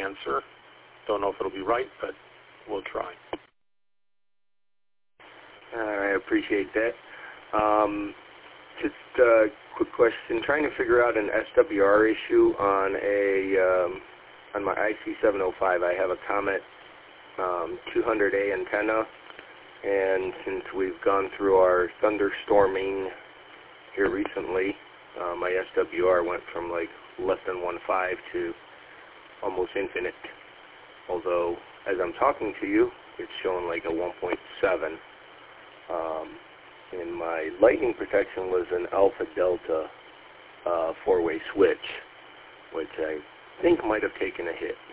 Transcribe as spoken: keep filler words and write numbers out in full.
answer. Don't know if it'll be right, but we'll try. I appreciate that. Um, just a quick question. Trying to figure out an S W R issue on a um, on my I C seven oh five. I have a Comet um, two hundred A antenna, and since we've gone through our thunderstorming here recently, uh, my S W R went from like less than one point five to almost infinite. Although, as I'm talking to you, it's showing like a one point seven. Um, and my lightning protection was an alpha delta uh, four-way switch, which I think might have taken a hit.